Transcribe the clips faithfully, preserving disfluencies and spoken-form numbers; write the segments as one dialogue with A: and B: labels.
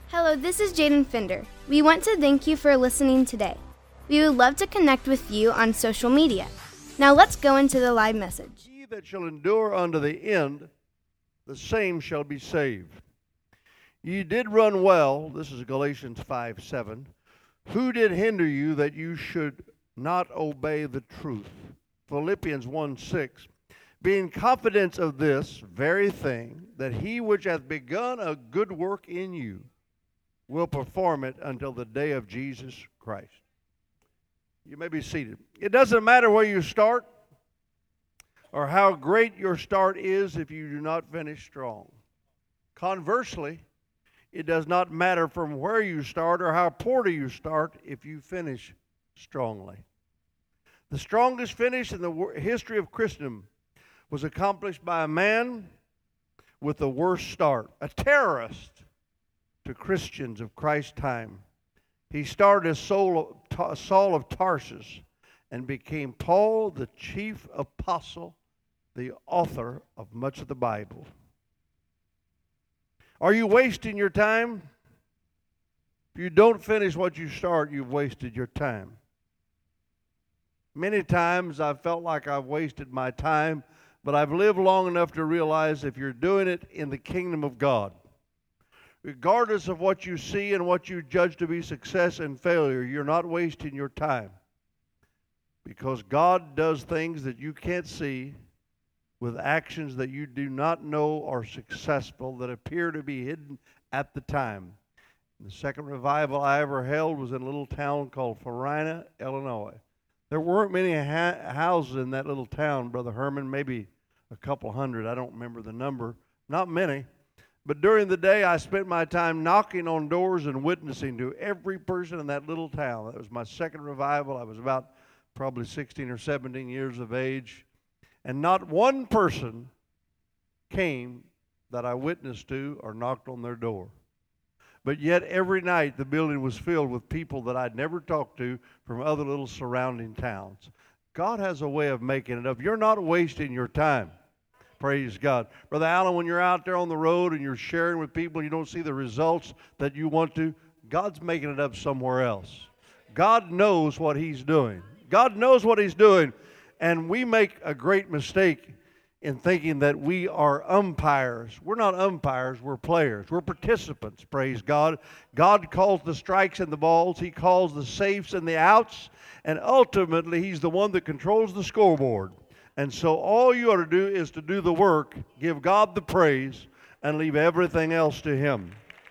A: Hello, this is Jaden Fender. We want to thank you for listening today. We would love to connect with you on social media. Now let's go into the live message.
B: He that shall endure unto the end, the same shall be saved. Ye did run well, this is Galatians five seven. Who did hinder you that you should not obey the truth? Philippians one six. Being confident of this very thing, that he which hath begun a good work in you will perform it until the day of Jesus Christ. You may be seated. It doesn't matter where you start or how great your start is if you do not finish strong. Conversely, it does not matter from where you start or how poor you start if you finish strongly. The strongest finish in the history of Christendom was accomplished by a man with the worst start, a terrorist to Christians of Christ's time. He started as Saul of Tarsus and became Paul, the chief apostle, the author of much of the Bible. Are you wasting your time? If you don't finish what you start, you've wasted your time. Many times I've felt like I've wasted my time, but I've lived long enough to realize if you're doing it in the kingdom of God, regardless of what you see and what you judge to be success and failure, you're not wasting your time. Because God does things that you can't see with actions that you do not know are successful that appear to be hidden at the time. The second revival I ever held was in a little town called Farina, Illinois. There weren't many ha- houses in that little town, Brother Herman, maybe a couple hundred. I don't remember the number. Not many. But during the day, I spent my time knocking on doors and witnessing to every person in that little town. That was my second revival. I was about probably sixteen or seventeen years of age. And not one person came that I witnessed to or knocked on their door. But yet every night the building was filled with people that I'd never talked to from other little surrounding towns. God has a way of making it up. You're not wasting your time. Praise God. Brother Allen, when you're out there on the road and you're sharing with people and you don't see the results that you want to, God's making it up somewhere else. God knows what He's doing. God knows what He's doing. And we make a great mistake in thinking that we are umpires. We're not umpires, we're players. We're participants, praise God. God calls the strikes and the balls. He calls the safes and the outs. And ultimately, He's the one that controls the scoreboard. And so all you ought to do is to do the work, give God the praise, and leave everything else to Him.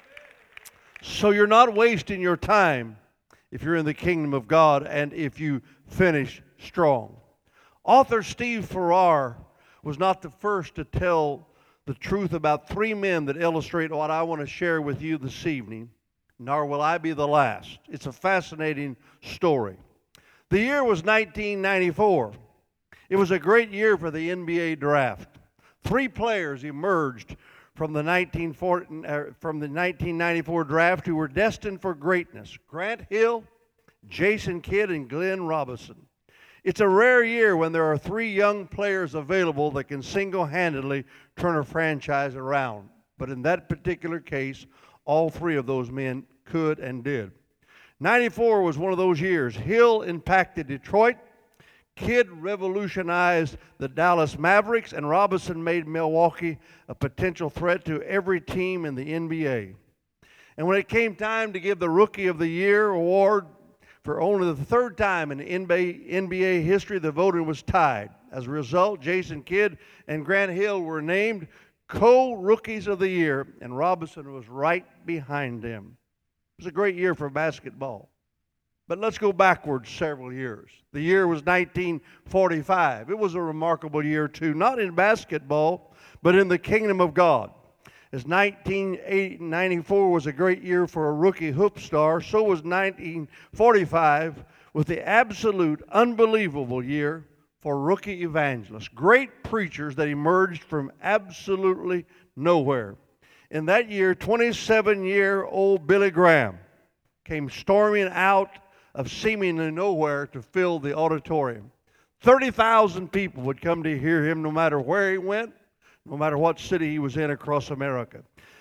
B: So you're not wasting your time if you're in the kingdom of God and if you finish strong. Author Steve Farrar was not the first to tell the truth about three men that illustrate what I want to share with you this evening, nor will I be the last. It's a fascinating story. The year was nineteen ninety-four. It was a great year for the N B A draft. Three players emerged from the nineteen forty, uh, from the nineteen ninety-four draft who were destined for greatness. Grant Hill, Jason Kidd, and Glenn Robinson. It's a rare year when there are three young players available that can single-handedly turn a franchise around. But in that particular case, all three of those men could and did. ninety-four was one of those years. Hill impacted Detroit. Kidd revolutionized the Dallas Mavericks, and Robinson made Milwaukee a potential threat to every team in the N B A. And when it came time to give the Rookie of the Year award, for only the third time in N B A history, the voting was tied. As a result, Jason Kidd and Grant Hill were named co-Rookies of the Year, and Robinson was right behind them. It was a great year for basketball. But let's go backwards several years. The year was nineteen forty-five. It was a remarkable year, too, not in basketball, but in the kingdom of God. As nineteen ninety-four was a great year for a rookie hoop star, so was nineteen forty-five with the absolute unbelievable year for rookie evangelists. Great preachers that emerged from absolutely nowhere. In that year, twenty-seven-year-old Billy Graham came storming out of seemingly nowhere to fill the auditorium. thirty thousand people would come to hear him no matter where he went, no matter what city he was in across America.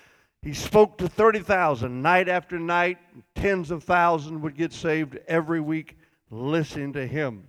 B: He spoke to thirty thousand night after night. Tens of thousands would get saved every week listening to him.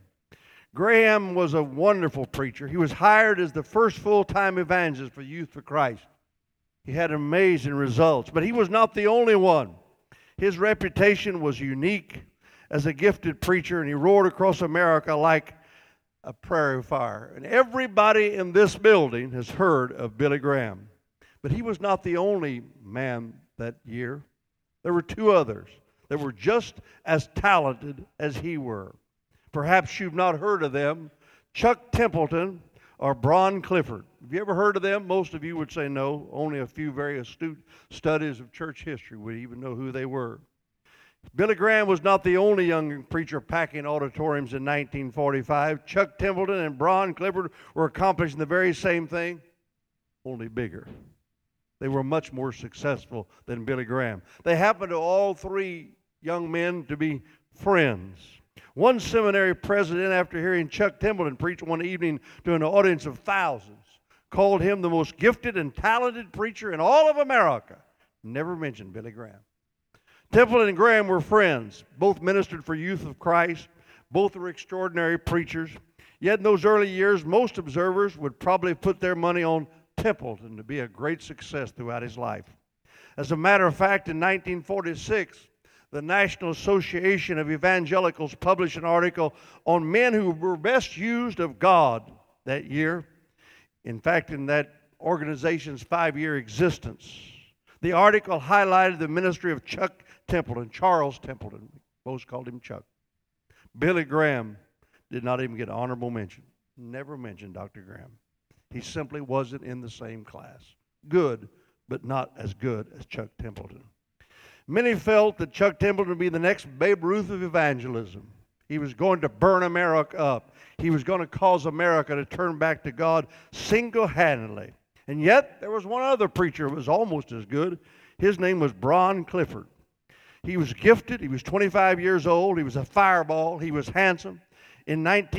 B: Graham was a wonderful preacher. He was hired as the first full-time evangelist for Youth for Christ. He had amazing results, but he was not the only one. His reputation was unique as a gifted preacher, and he roared across America like a prairie fire. And everybody in this building has heard of Billy Graham. But he was not the only man that year. There were two others that were just as talented as he were. Perhaps you've not heard of them, Chuck Templeton or Bron Clifford. Have you ever heard of them? Most of you would say no. Only a few very astute studies of church history would even know who they were. Billy Graham was not the only young preacher packing auditoriums in nineteen forty-five. Chuck Templeton and Bron Clifford were accomplishing the very same thing, only bigger. They were much more successful than Billy Graham. They happened to all three young men to be friends. One seminary president, after hearing Chuck Templeton preach one evening to an audience of thousands, called him the most gifted and talented preacher in all of America. Never mentioned Billy Graham. Templeton and Graham were friends. Both ministered for Youth of Christ. Both were extraordinary preachers. Yet in those early years, most observers would probably put their money on Templeton to be a great success throughout his life. As a matter of fact, in nineteen forty-six, the National Association of Evangelicals published an article on men who were best used of God that year. In fact, in that organization's five-year existence, the article highlighted the ministry of Chuck Templeton, Charles Templeton. Most called him Chuck. Billy Graham did not even get honorable mention. Never mentioned Doctor Graham. He simply wasn't in the same class. Good, but not as good as Chuck Templeton. Many felt that Chuck Templeton would be the next Babe Ruth of evangelism. He was going to burn America up. He was going to cause America to turn back to God single-handedly. And yet, there was one other preacher who was almost as good. His name was Bron Clifford. He was gifted. He was twenty-five years old. He was a fireball. He was handsome. In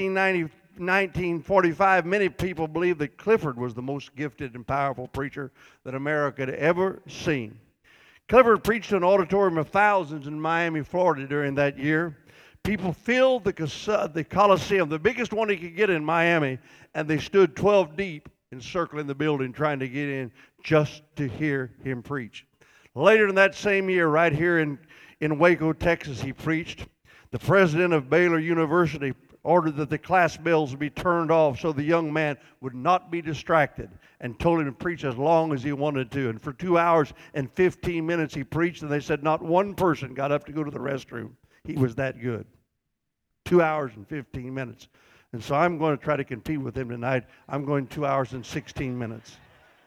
B: nineteen forty-five, many people believed that Clifford was the most gifted and powerful preacher that America had ever seen. Clifford preached to an auditorium of thousands in Miami, Florida during that year. People filled the, the Coliseum, the biggest one he could get in Miami, and they stood twelve deep encircling the building trying to get in just to hear him preach. Later in that same year, right here in, in Waco, Texas, he preached. The president of Baylor University ordered that the class bells be turned off so the young man would not be distracted, and told him to preach as long as he wanted to. And for two hours and fifteen minutes he preached, and they said not one person got up to go to the restroom. He was that good. Two hours and fifteen minutes. And so I'm going to try to compete with him tonight. I'm going two hours and sixteen minutes.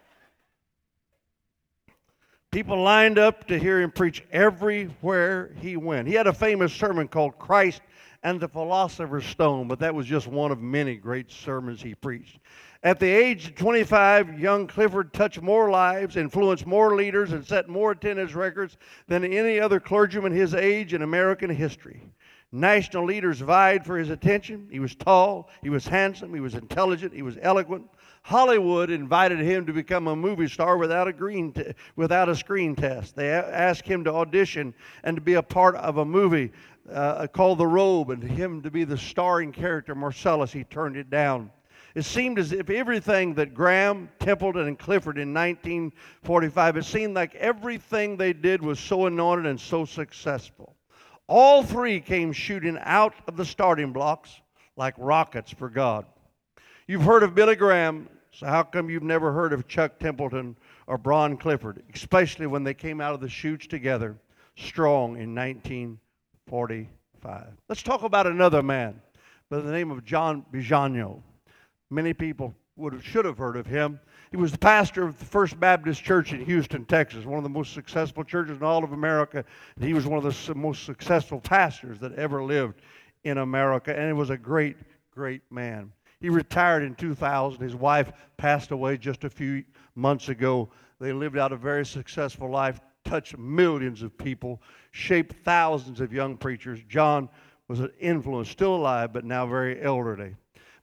B: People lined up to hear him preach everywhere he went. He had a famous sermon called Christ and the Philosopher's Stone, but that was just one of many great sermons he preached. At the age of twenty-five, young Clifford touched more lives, influenced more leaders, and set more attendance records than any other clergyman his age in American history. National leaders vied for his attention. He was tall, he was handsome, he was intelligent, he was eloquent. Hollywood invited him to become a movie star without a green te- without a screen test. They a- asked him to audition and to be a part of a movie uh, called The Robe, and him to be the starring character Marcellus. He turned it down. It seemed as if everything that Graham, Templeton, and Clifford in nineteen forty-five, it seemed like everything they did was so anointed and so successful. All three came shooting out of the starting blocks like rockets for God. You've heard of Billy Graham, so how come you've never heard of Chuck Templeton or Bron Clifford, especially when they came out of the chutes together strong in nineteen forty-five? Let's talk about another man by the name of John Bisagno. Many people would have, should have heard of him. He was the pastor of the First Baptist Church in Houston, Texas, one of the most successful churches in all of America. And he was one of the most successful pastors that ever lived in America, and he was a great, great man. He retired in two thousand. His wife passed away just a few months ago. They lived out a very successful life, touched millions of people, shaped thousands of young preachers. John was an influence, still alive, but now very elderly.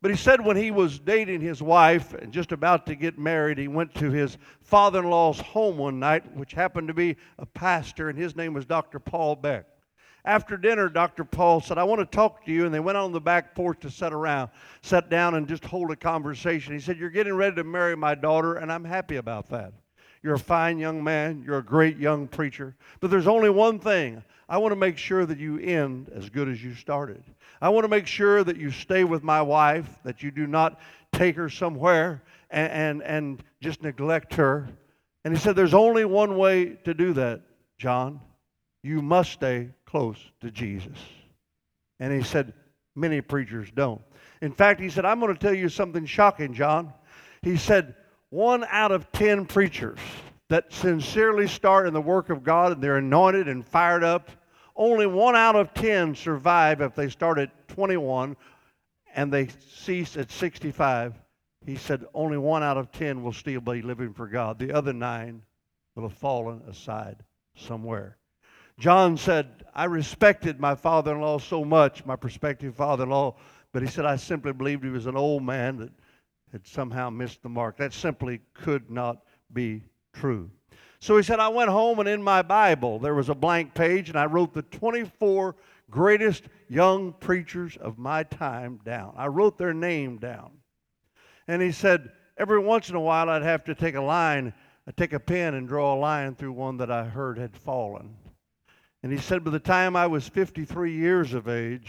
B: But he said when he was dating his wife and just about to get married, he went to his father-in-law's home one night, which happened to be a pastor, and his name was Doctor Paul Beck. After dinner, Doctor Paul said, I want to talk to you, and they went on the back porch to sit around, sat down and just hold a conversation. He said, you're getting ready to marry my daughter, and I'm happy about that. You're a fine young man. You're a great young preacher. But there's only one thing. I want to make sure that you end as good as you started. I want to make sure that you stay with my wife, that you do not take her somewhere and, and, and just neglect her. And he said, there's only one way to do that, John. You must stay close to Jesus. And he said, many preachers don't. In fact, he said, I'm going to tell you something shocking, John. He said, one out of ten preachers that sincerely start in the work of God and they're anointed and fired up, only one out of ten survive if they start at twenty-one and they cease at sixty-five. He said only one out of ten will still be living for God. The other nine will have fallen aside somewhere. John said, I respected my father-in-law so much, my prospective father-in-law, but he said, I simply believed he was an old man that had somehow missed the mark. That simply could not be true. So he said, I went home, and in my Bible there was a blank page, and I wrote the twenty-four greatest young preachers of my time down. I wrote their name down. And he said, every once in a while I'd have to take a line, I'd take a pen and draw a line through one that I heard had fallen. And he said, by the time I was fifty-three years of age,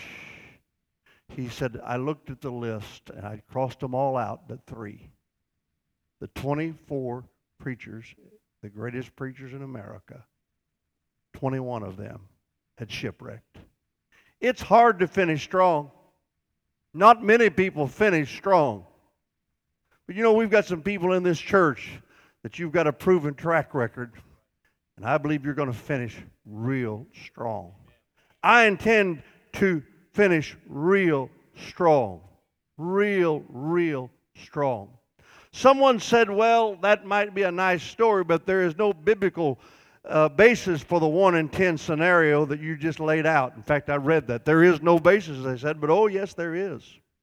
B: he said, I looked at the list and I crossed them all out but three. The twenty-four preachers, the greatest preachers in America, twenty-one of them had shipwrecked. It's hard to finish strong. Not many people finish strong. But you know, we've got some people in this church that you've got a proven track record. And I believe you're going to finish real strong. I intend to finish real strong. Real, real strong. Someone said, well, that might be a nice story, but there is no biblical uh, basis for the one in ten scenario that you just laid out. In fact, I read that. There is no basis, they said, but oh, yes, there is.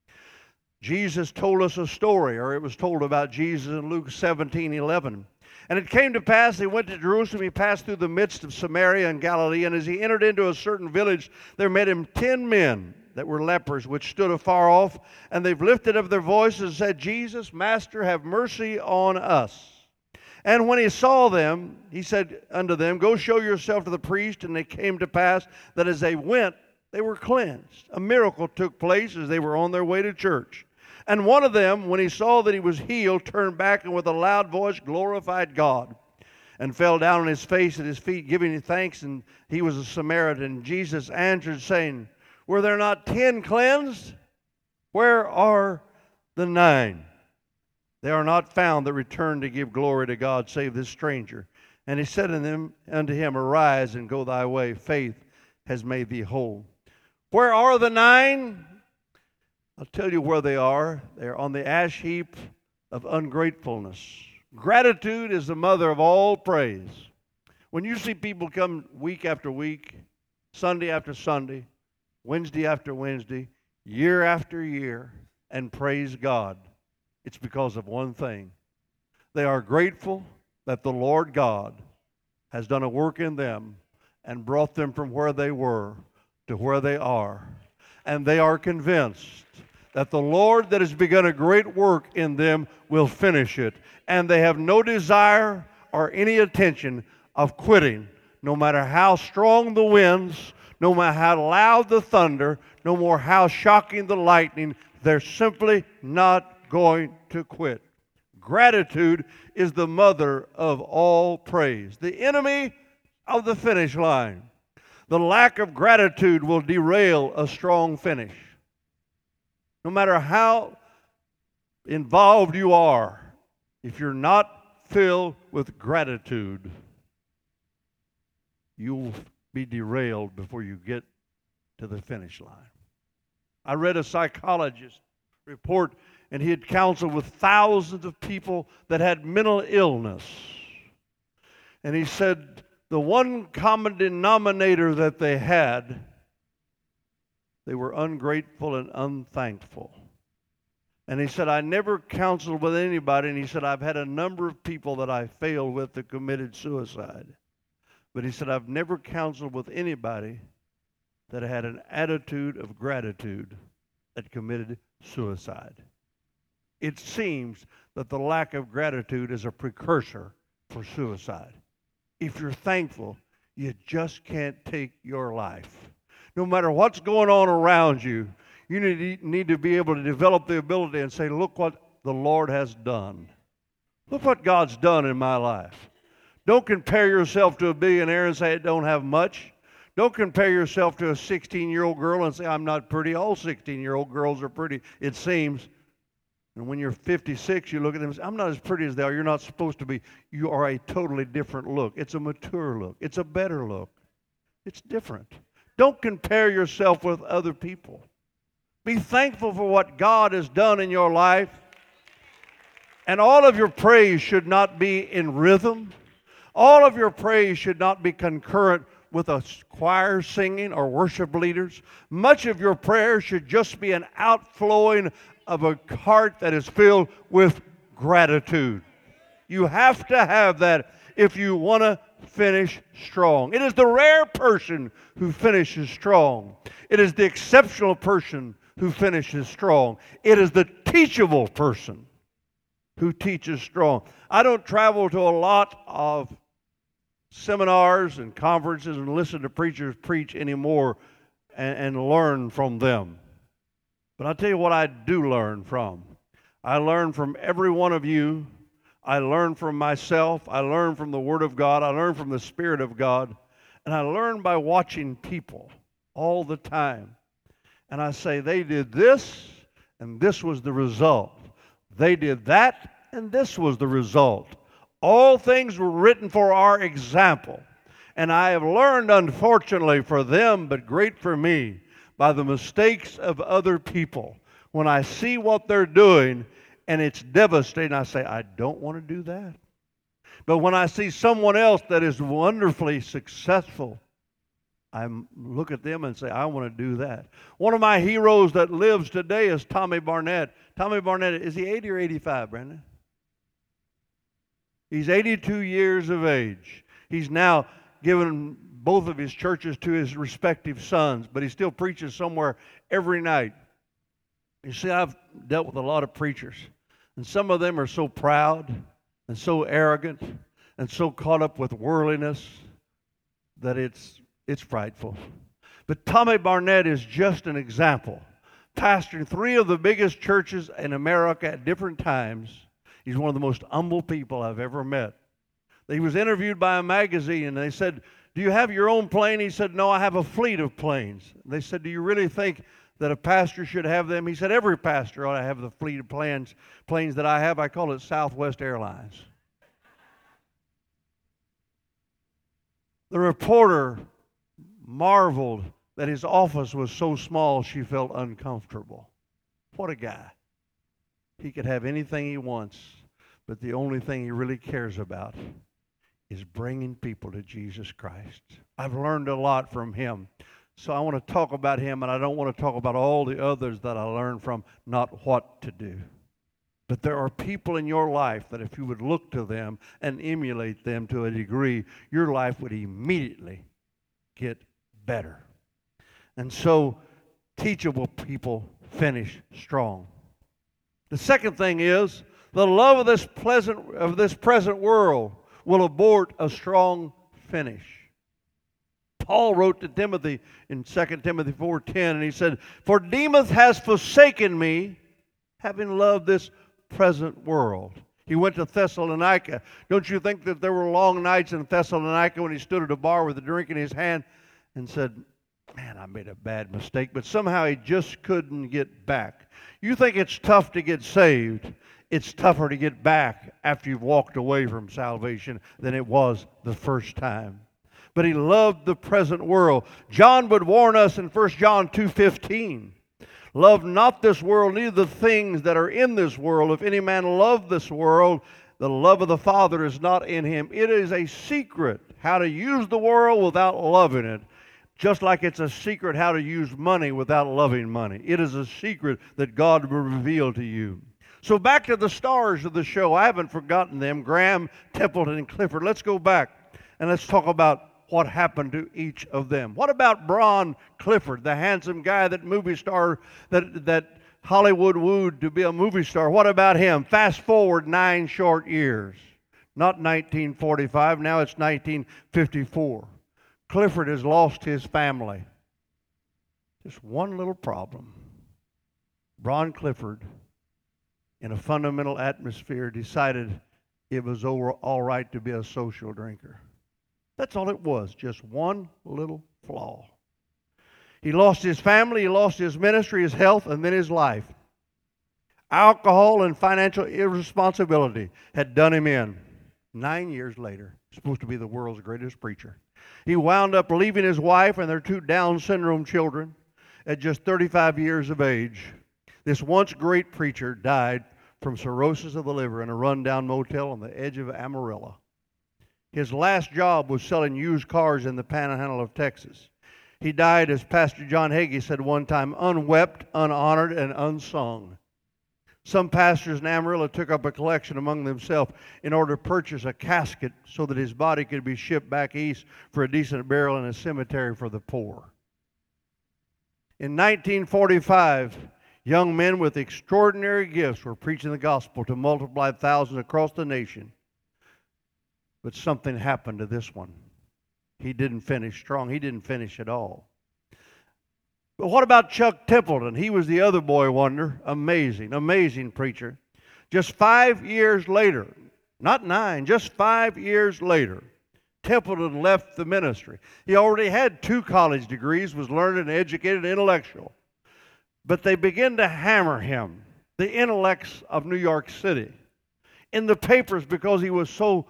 B: Jesus told us a story, or it was told about Jesus in Luke seventeen eleven. And it came to pass, he went to Jerusalem, he passed through the midst of Samaria and Galilee, and as he entered into a certain village, there met him ten men that were lepers, which stood afar off, and they've lifted up their voices and said, Jesus, Master, have mercy on us. And when he saw them, he said unto them, go show yourself to the priest. And it came to pass that as they went, they were cleansed. A miracle took place as they were on their way to church. And one of them, when he saw that he was healed, turned back and with a loud voice glorified God and fell down on his face at his feet, giving him thanks. And he was a Samaritan. Jesus answered, saying, were there not ten cleansed? Where are the nine? They are not found that return to give glory to God, save this stranger. And he said unto them, unto him, arise and go thy way. Faith has made thee whole. Where are the nine? I'll tell you where they are. They're on the ash heap of ungratefulness. Gratitude is the mother of all praise. When you see people come week after week, Sunday after Sunday, Wednesday after Wednesday, year after year, and praise God, it's because of one thing. They are grateful that the Lord God has done a work in them and brought them from where they were to where they are. And they are convinced that the Lord that has begun a great work in them will finish it. And they have no desire or any intention of quitting, no matter how strong the winds, no matter how loud the thunder, no matter how shocking the lightning. They're simply not going to quit. Gratitude is the mother of all praise. The enemy of the finish line. The lack of gratitude will derail a strong finish. No matter how involved you are, if you're not filled with gratitude, you'll be derailed before you get to the finish line. I read a psychologist report, and he had counseled with thousands of people that had mental illness. And he said the one common denominator that they had, they were ungrateful and unthankful. And he said, I never counseled with anybody. And he said, I've had a number of people that I failed with that committed suicide. But he said, I've never counseled with anybody that had an attitude of gratitude that committed suicide. It seems that the lack of gratitude is a precursor for suicide. If you're thankful, you just can't take your life. No matter what's going on around you, you need, need to be able to develop the ability and say, look what the Lord has done. Look what God's done in my life. Don't compare yourself to a billionaire and say, I don't have much. Don't compare yourself to a sixteen-year-old girl and say, I'm not pretty. All sixteen-year-old girls are pretty, it seems. And when you're fifty-six, you look at them and say, I'm not as pretty as they are. You're not supposed to be. You are a totally different look. It's a mature look. It's a better look. It's different. Don't compare yourself with other people. Be thankful for what God has done in your life. And all of your praise should not be in rhythm. All of your praise should not be concurrent with a choir singing or worship leaders. Much of your prayer should just be an outflowing of a heart that is filled with gratitude. You have to have that if you want to finish strong. It is the rare person who finishes strong. It is the exceptional person who finishes strong. It is the teachable person who teaches strong. I don't travel to a lot of seminars and conferences and listen to preachers preach anymore and, and learn from them. But I'll tell you what I do learn from. I learn from every one of you. I learn from myself. I learn from the Word of God. I learn from the Spirit of God. And I learn by watching people all the time. And I say, they did this, and this was the result. They did that, and this was the result. All things were written for our example. And I have learned, unfortunately for them, but great for me, by the mistakes of other people. When I see what they're doing, and it's devastating, I say, I don't want to do that. But when I see someone else that is wonderfully successful, I look at them and say, I want to do that. One of my heroes that lives today is Tommy Barnett. Tommy Barnett, is he eighty or eighty-five, Brandon? He's eighty-two years of age. He's now given both of his churches to his respective sons, but he still preaches somewhere every night. You see, I've dealt with a lot of preachers, and some of them are so proud and so arrogant and so caught up with worldliness that it's it's frightful. But Tommy Barnett is just an example. Pastoring three of the biggest churches in America at different times. He's one of the most humble people I've ever met. He was interviewed by a magazine, and they said, do you have your own plane? He said, no, I have a fleet of planes. They said, do you really think that a pastor should have them? He said, every pastor ought to have the fleet of planes, planes that I have. I call it Southwest Airlines. The reporter marveled that his office was so small she felt uncomfortable. What a guy. He could have anything he wants, but the only thing he really cares about is bringing people to Jesus Christ. I've learned a lot from him. So I want to talk about him, and I don't want to talk about all the others that I learned from, not what to do. But there are people in your life that if you would look to them and emulate them to a degree, your life would immediately get better. And so teachable people finish strong. The second thing is the love of this pleasant of this present world will abort a strong finish. Paul wrote to Timothy in Second Timothy four ten, and he said, for Demas has forsaken me, having loved this present world. He went to Thessalonica. Don't you think that there were long nights in Thessalonica when he stood at a bar with a drink in his hand and said, man, I made a bad mistake, but somehow he just couldn't get back. You think it's tough to get saved. It's tougher to get back after you've walked away from salvation than it was the first time. But he loved the present world. John would warn us in First John two fifteen, love not this world, neither the things that are in this world. If any man love this world, the love of the Father is not in him. It is a secret how to use the world without loving it. Just like it's a secret how to use money without loving money. It is a secret that God will reveal to you. So back to the stars of the show. I haven't forgotten them, Graham, Templeton, and Clifford. Let's go back and let's talk about what happened to each of them. What about Bron Clifford, the handsome guy, that movie star that, that Hollywood wooed to be a movie star? What about him? Fast forward nine short years. Not nineteen forty-five, now it's nineteen fifty-four. Clifford has lost his family. Just one little problem. Bron Clifford, in a fundamental atmosphere, decided it was over, all right to be a social drinker. That's all it was, just one little flaw. He lost his family, he lost his ministry, his health, and then his life. Alcohol and financial irresponsibility had done him in. Nine years later, supposed to be the world's greatest preacher, he wound up leaving his wife and their two Down syndrome children at just thirty-five years of age. This once great preacher died from cirrhosis of the liver in a rundown motel on the edge of Amarillo. His last job was selling used cars in the panhandle of Texas. He died, as Pastor John Hagee said one time, unwept, unhonored, and unsung. Some pastors in Amarillo took up a collection among themselves in order to purchase a casket so that his body could be shipped back east for a decent burial in a cemetery for the poor. In nineteen forty-five, young men with extraordinary gifts were preaching the gospel to multiplied thousands across the nation. But something happened to this one. He didn't finish strong. He didn't finish at all. But what about Chuck Templeton? He was the other boy wonder. Amazing, amazing preacher. Just five years later, not nine, just five years later, Templeton left the ministry. He already had two college degrees, was learned and educated, intellectual. But they began to hammer him, the intellects of New York City, in the papers because he was so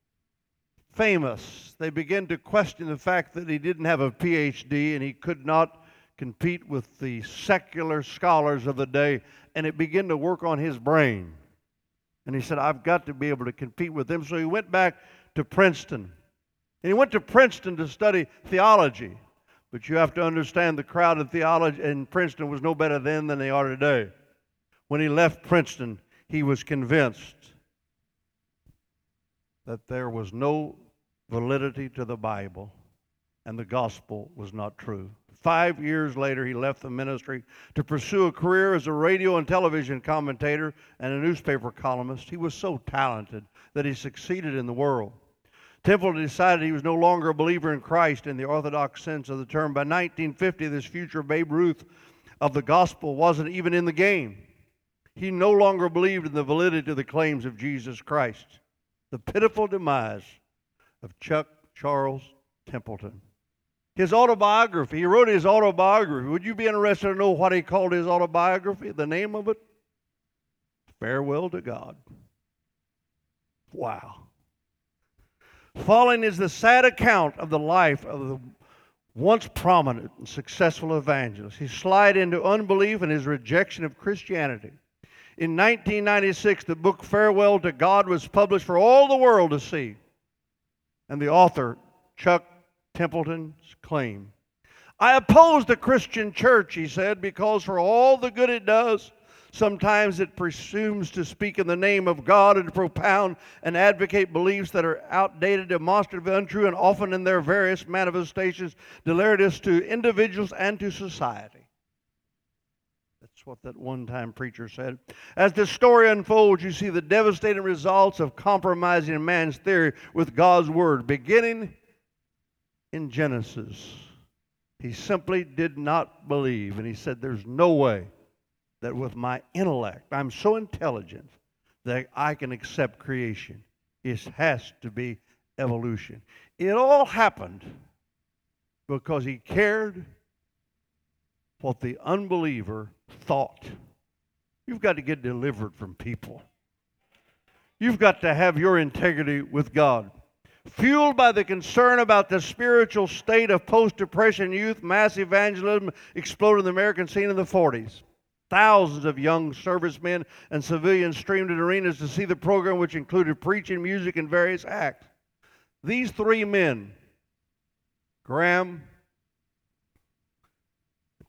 B: famous. They began to question the fact that he didn't have a P H D and he could not compete with the secular scholars of the day, and it began to work on his brain. And he said, I've got to be able to compete with them. So he went back to Princeton. And he went to Princeton to study theology. But you have to understand the crowd in theology in Princeton was no better then than they are today. When he left Princeton, he was convinced that there was no validity to the Bible and the gospel was not true. Five years later, he left the ministry to pursue a career as a radio and television commentator and a newspaper columnist. He was so talented that he succeeded in the world. Templeton decided he was no longer a believer in Christ in the orthodox sense of the term. By nineteen fifty, this future Babe Ruth of the gospel wasn't even in the game. He no longer believed in the validity of the claims of Jesus Christ. The pitiful demise of Chuck Charles Templeton. His autobiography, he wrote his autobiography. Would you be interested to know what he called his autobiography? The name of it? Farewell to God. Wow. Following is the sad account of the life of the once prominent and successful evangelist. He slid into unbelief and his rejection of Christianity. In nineteen ninety-six, the book Farewell to God was published for all the world to see. And the author, Chuck Templeton's claim. I oppose the Christian church, he said, because for all the good it does, sometimes it presumes to speak in the name of God and to propound and advocate beliefs that are outdated, demonstrative, untrue, and often in their various manifestations deleterious to individuals and to society. That's what that one-time preacher said. As the story unfolds, you see the devastating results of compromising man's theory with God's Word, beginning in Genesis. He simply did not believe, and he said, there's no way that with my intellect, I'm so intelligent that I can accept creation. It has to be evolution. It all happened because he cared what the unbeliever thought. You've got to get delivered from people. You've got to have your integrity with God. Fueled by the concern about the spiritual state of post-depression youth, mass evangelism exploded in the American scene in the forties. Thousands of young servicemen and civilians streamed into arenas to see the program, which included preaching, music, and various acts. These three men, Graham,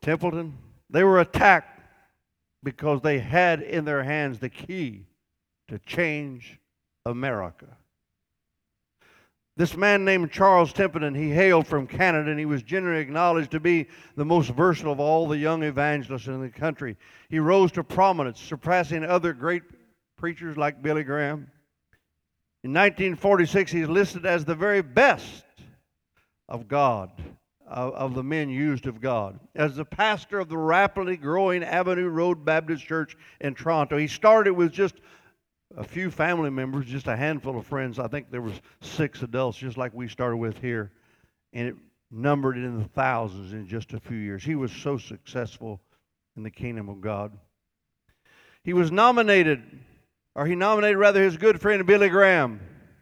B: Templeton, they were attacked because they had in their hands the key to change America. This man named Charles Templeton, he hailed from Canada, and he was generally acknowledged to be the most versatile of all the young evangelists in the country. He rose to prominence, surpassing other great preachers like Billy Graham. In nineteen forty-six, he's listed as the very best of God, of, of the men used of God. As the pastor of the rapidly growing Avenue Road Baptist Church in Toronto, he started with just a few family members, just a handful of friends. I think there was six adults, just like we started with here, and it numbered in the thousands in just a few years. He was so successful in the kingdom of God. He was nominated, or he nominated rather his good friend Billy Graham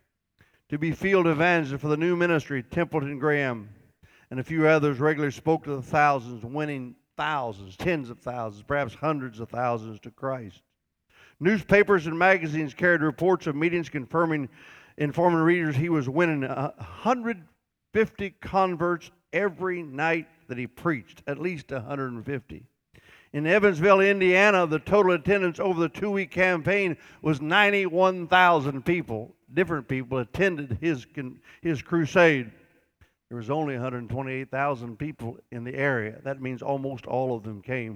B: to be field evangelist for the new ministry, Templeton Graham, and a few others regularly spoke to the thousands, winning thousands, tens of thousands, perhaps hundreds of thousands to Christ. Newspapers and magazines carried reports of meetings confirming, informing readers he was winning one hundred fifty converts every night that he preached, at least one hundred fifty. In Evansville, Indiana, the total attendance over the two-week campaign was ninety-one thousand people. Different people attended his, his crusade. There was only one hundred twenty-eight thousand people in the area. That means almost all of them came.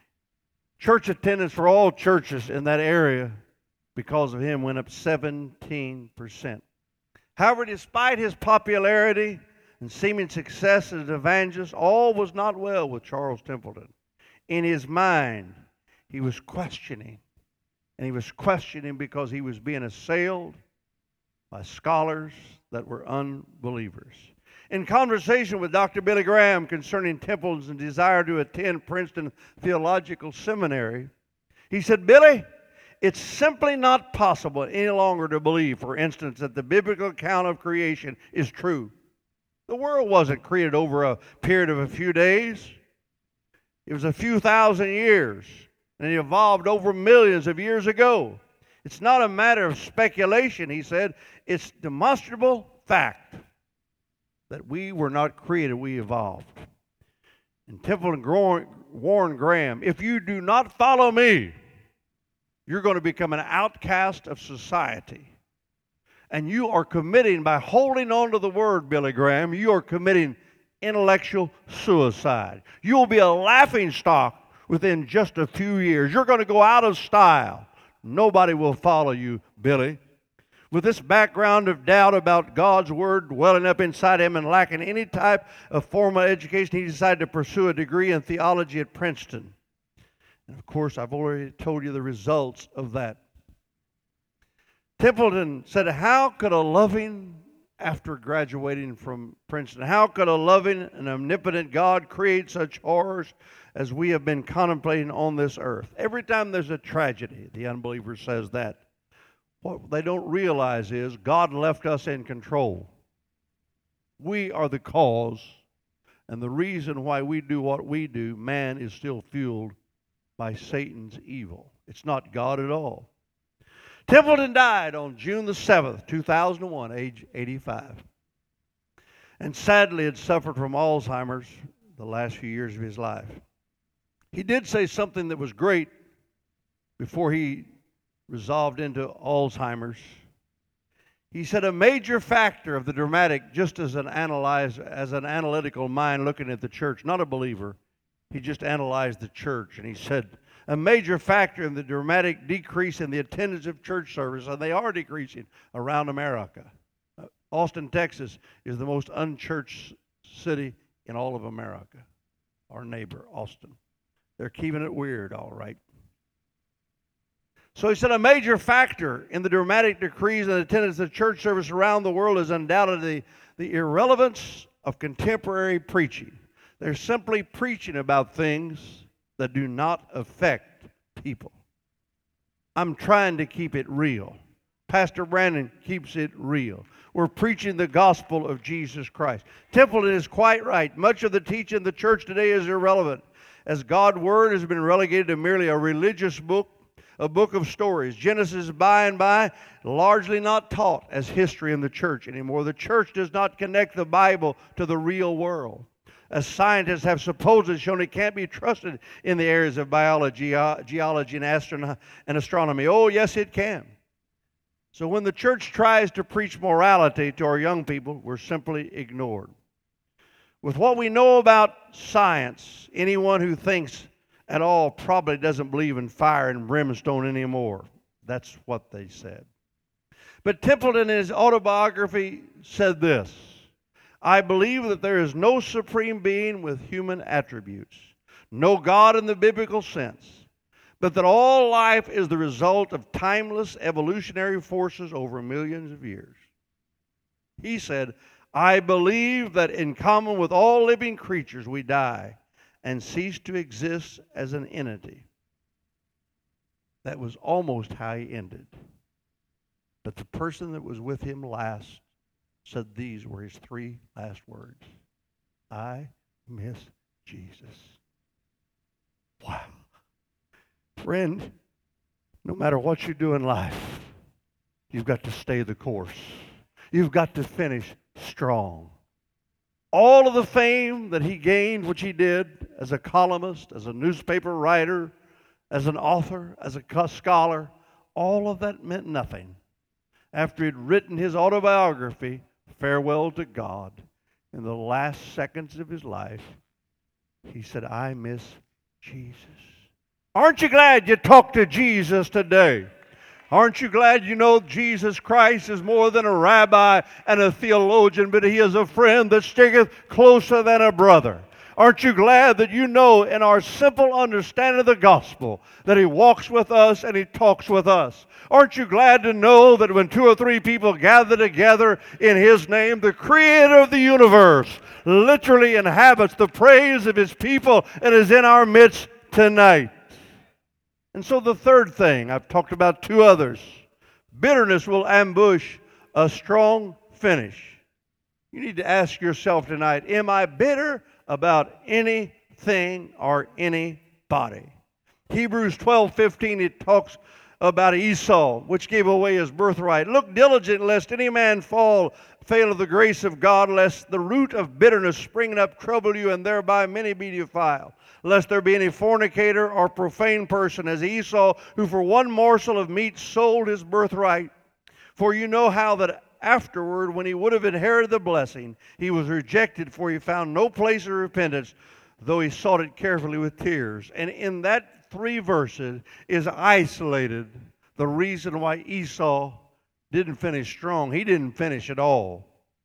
B: Church attendance for all churches in that area, because of him, went up seventeen percent. However, despite his popularity and seeming success as an evangelist, all was not well with Charles Templeton. In his mind, he was questioning. And he was questioning because he was being assailed by scholars that were unbelievers. In conversation with Doctor Billy Graham concerning Templeton's desire to attend Princeton Theological Seminary, he said, "Billy, it's simply not possible any longer to believe, for instance, that the biblical account of creation is true. The world wasn't created over a period of a few days. It was a few thousand years, and it evolved over millions of years ago. It's not a matter of speculation," he said. "It's demonstrable fact that we were not created, we evolved." And Templeton warned Graham, "If you do not follow me, you're going to become an outcast of society. And you are committing, by holding on to the word, Billy Graham, you are committing intellectual suicide. You will be a laughingstock within just a few years. You're going to go out of style. Nobody will follow you, Billy." With this background of doubt about God's word welling up inside him and lacking any type of formal education, he decided to pursue a degree in theology at Princeton. And of course, I've already told you the results of that. Templeton said, "How could a loving, after graduating from Princeton, how could a loving and omnipotent God create such horrors as we have been contemplating on this earth?" Every time there's a tragedy, the unbeliever says that. What they don't realize is God left us in control. We are the cause, and the reason why we do what we do, man is still fueled by Satan's evil. It's not God at all. Templeton died on June the seventh, two thousand one, age eighty-five. And sadly had suffered from Alzheimer's the last few years of his life. He did say something that was great before he resolved into Alzheimer's. He said, "A major factor of the dramatic, just as an analyze, as an analytical mind looking at the church, not a believer, he just analyzed the church, and he said, a major factor in the dramatic decrease in the attendance of church service, and they are decreasing around America. Uh, Austin, Texas is the most unchurched city in all of America. Our neighbor, Austin. They're keeping it weird, all right. So he said a major factor in the dramatic decrease in attendance of church service around the world is undoubtedly the irrelevance of contemporary preaching. They're simply preaching about things that do not affect people. I'm trying to keep it real. Pastor Brandon keeps it real. We're preaching the gospel of Jesus Christ. Templeton is quite right. Much of the teaching in the church today is irrelevant, as God's word has been relegated to merely a religious book, a book of stories. Genesis, by and by, largely not taught as history in the church anymore. The church does not connect the Bible to the real world. as scientists have supposedly shown, it can't be trusted in the areas of biology, uh, geology, and, astrono- and astronomy. Oh, yes, it can. So when the church tries to preach morality to our young people, we're simply ignored. With what we know about science, anyone who thinks at all probably doesn't believe in fire and brimstone anymore. That's what they said. But Templeton in his autobiography said this: I believe that there is no supreme being with human attributes, no God in the biblical sense, but that all life is the result of timeless evolutionary forces over millions of years. He said, I believe that in common with all living creatures we die and cease to exist as an entity. That was almost how he ended. But the person that was with him last said these were his three last words: I miss Jesus. Wow. Friend, no matter what you do in life, you've got to stay the course. You've got to finish strong. All of the fame that he gained, which he did as a columnist, as a newspaper writer, as an author, as a scholar, all of that meant nothing. After he'd written his autobiography, Farewell to God, in the last seconds of his life, he said, I miss Jesus. Aren't you glad you talked to Jesus today? Aren't you glad you know Jesus Christ is more than a rabbi and a theologian, but he is a friend that sticketh closer than a brother? Aren't you glad that you know in our simple understanding of the gospel that he walks with us and he talks with us? Aren't you glad to know that when two or three people gather together in his name, the creator of the universe literally inhabits the praise of his people and is in our midst tonight? And so the third thing, I've talked about two others. Bitterness will ambush a strong finish. You need to ask yourself tonight, am I bitter about anything or anybody? Hebrews twelve fifteen, it talks about Esau, which gave away his birthright. Look diligent lest any man fall, fail of the grace of God, lest the root of bitterness springing up trouble you, and thereby many be defiled. Lest there be any fornicator or profane person as Esau, who for one morsel of meat sold his birthright. For you know how that afterward, when he would have inherited the blessing, he was rejected, for he found no place of repentance, though he sought it carefully with tears. And in that three verses is isolated the reason why Esau didn't finish strong. He didn't finish at all.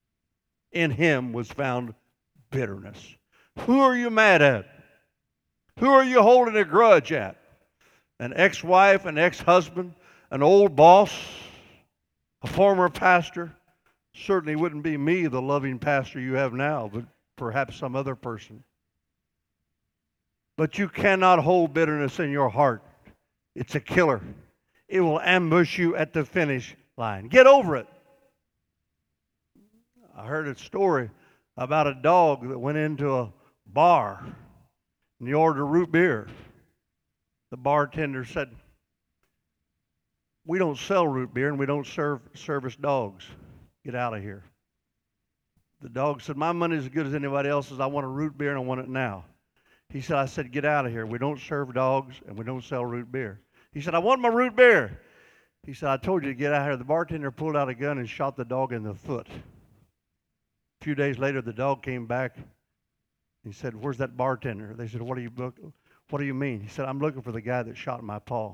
B: In him was found bitterness. Who are you mad at? Who are you holding a grudge at? An ex-wife, an ex-husband, an old boss, a former pastor? Certainly wouldn't be me, the loving pastor you have now, but perhaps some other person. But you cannot hold bitterness in your heart. It's a killer. It will ambush you at the finish line. Get over it. I heard a story about a dog that went into a bar and he ordered root beer. The bartender said, we don't sell root beer and we don't serve service dogs. Get out of here. The dog said, my money is as good as anybody else's. I want a root beer and I want it now. He said, I said, get out of here. We don't serve dogs and we don't sell root beer. He said, I want my root beer. He said, I told you to get out of here. The bartender pulled out a gun and shot the dog in the foot. A few days later, the dog came back. He said, where's that bartender? They said, what do you look, what do you mean? He said, I'm looking for the guy that shot my paw.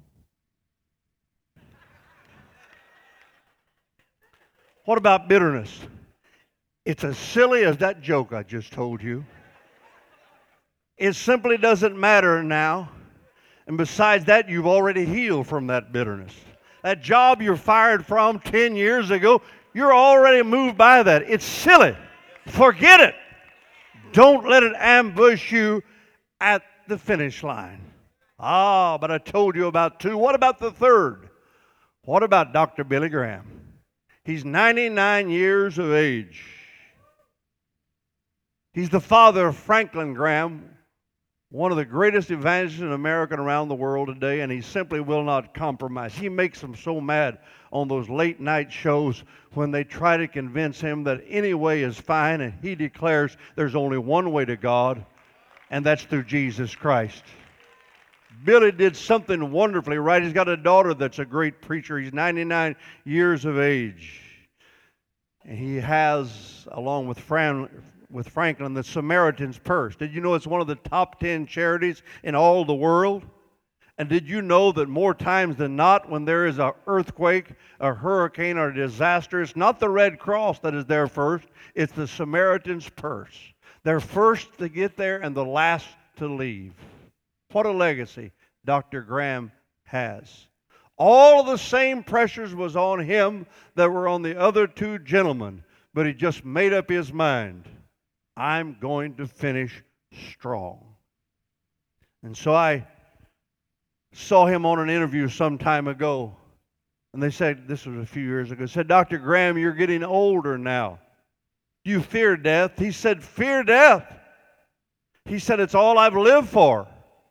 B: What about bitterness? It's as silly as that joke I just told you. It simply doesn't matter now. And besides that, you've already healed from that bitterness. That job you're fired from ten years ago, you're already moved by that. It's silly. Forget it. Don't let it ambush you at the finish line. Ah, but I told you about two. What about the third? What about Doctor Billy Graham? He's ninety-nine years of age. He's the father of Franklin Graham, one of the greatest evangelists in America and around the world today, and he simply will not compromise. He makes them so mad on those late night shows when they try to convince him that any way is fine, and he declares there's only one way to God, and that's through Jesus Christ. Billy did something wonderfully right. He's got a daughter that's a great preacher. He's ninety-nine years of age. And he has, along with Fran, with Franklin, the Samaritan's Purse. Did you know it's one of the top ten charities in all the world? And did you know that more times than not, when there is an earthquake, a hurricane, or a disaster, it's not the Red Cross that is there first, it's the Samaritan's Purse. They're first to get there and the last to leave. What a legacy Doctor Graham has. All of the same pressures was on him that were on the other two gentlemen, but he just made up his mind. I'm going to finish strong. And so I saw him on an interview some time ago, and they said, this was a few years ago, said, Doctor Graham, you're getting older now. Do you fear death? He said, fear death. He said, it's all I've lived for.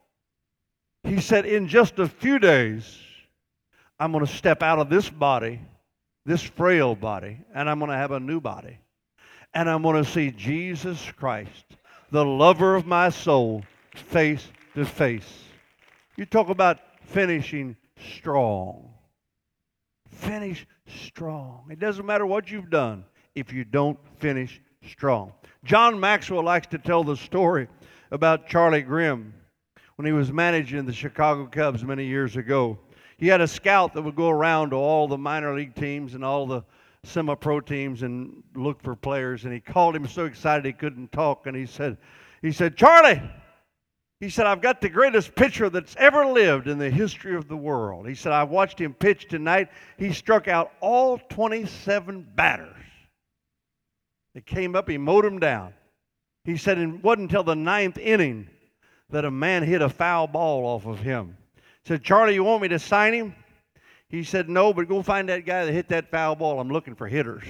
B: He said, in just a few days, I'm going to step out of this body, this frail body, and I'm going to have a new body. And I'm going to see Jesus Christ, the lover of my soul, face to face. You talk about finishing strong. Finish strong. It doesn't matter what you've done if you don't finish strong. John Maxwell likes to tell the story about Charlie Grimm when he was managing the Chicago Cubs many years ago. He had a scout that would go around to all the minor league teams and all the semi-pro teams and look for players, and he called him so excited he couldn't talk, and he said, he said, Charlie, he said, I've got the greatest pitcher that's ever lived in the history of the world. He said, I watched him pitch tonight. He struck out all twenty-seven batters. They came up, he mowed them down. He said it wasn't until the ninth inning that a man hit a foul ball off of him. He said, Charlie, you want me to sign him? He said, no, but go find that guy that hit that foul ball. I'm looking for hitters.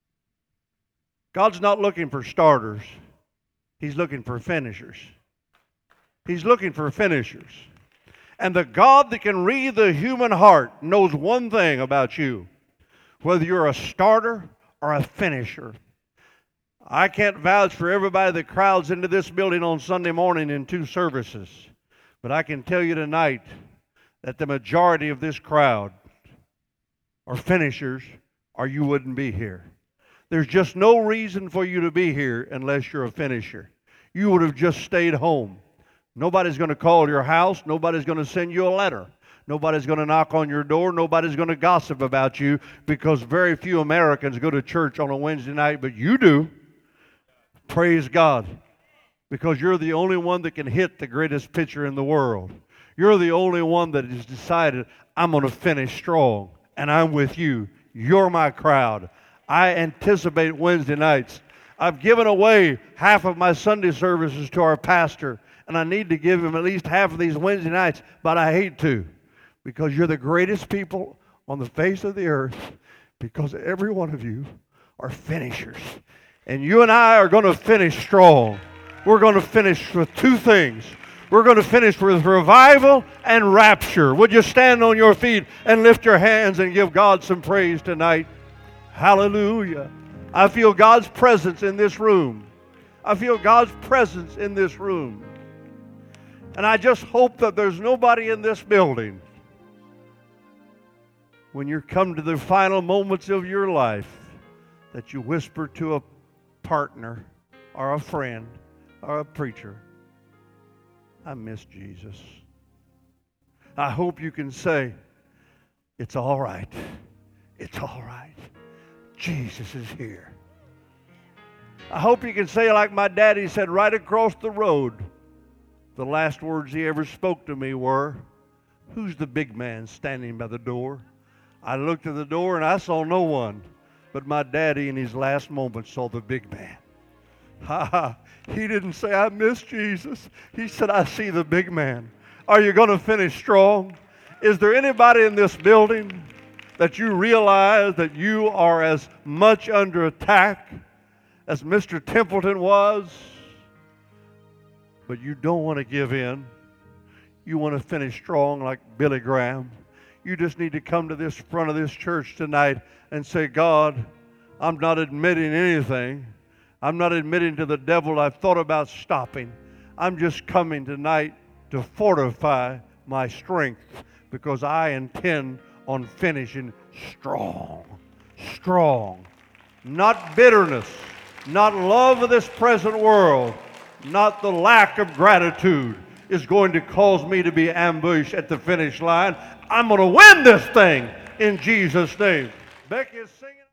B: God's not looking for starters. He's looking for finishers. He's looking for finishers. And the God that can read the human heart knows one thing about you, whether you're a starter or a finisher. I can't vouch for everybody that crowds into this building on Sunday morning in two services, but I can tell you tonight that the majority of this crowd are finishers, or you wouldn't be here. There's just no reason for you to be here unless you're a finisher. You would have just stayed home. Nobody's going to call your house. Nobody's going to send you a letter. Nobody's going to knock on your door. Nobody's going to gossip about you, because very few Americans go to church on a Wednesday night, but you do. Praise God, because you're the only one that can hit the greatest pitcher in the world. You're the only one that has decided, I'm going to finish strong, and I'm with you. You're my crowd. I anticipate Wednesday nights. I've given away half of my Sunday services to our pastor, and I need to give him at least half of these Wednesday nights, but I hate to, because you're the greatest people on the face of the earth, because every one of you are finishers. And you and I are going to finish strong. We're going to finish with two things. We're going to finish with revival and rapture. Would you stand on your feet and lift your hands and give God some praise tonight? Hallelujah. I feel God's presence in this room. I feel God's presence in this room. And I just hope that there's nobody in this building, when you come to the final moments of your life, that you whisper to a partner or a friend or a preacher, I miss Jesus. I hope you can say, it's all right. It's all right. Jesus is here. I hope you can say, like my daddy said right across the road, the last words he ever spoke to me were, who's the big man standing by the door? I looked at the door and I saw no one. But my daddy in his last moments saw the big man. Ha ha. He didn't say, I miss Jesus. He said, I see the big man. Are you going to finish strong? Is there anybody in this building that you realize that you are as much under attack as Mister Templeton was? but you don't want to give in. You want to finish strong like Billy Graham. You just need to come to this front of this church tonight and say, God, I'm not admitting anything. I'm not admitting to the devil I've thought about stopping. I'm just coming tonight to fortify my strength because I intend on finishing strong. Strong. Not bitterness. Not love of this present world. Not the lack of gratitude is going to cause me to be ambushed at the finish line. I'm going to win this thing in Jesus' name. Becky is singing.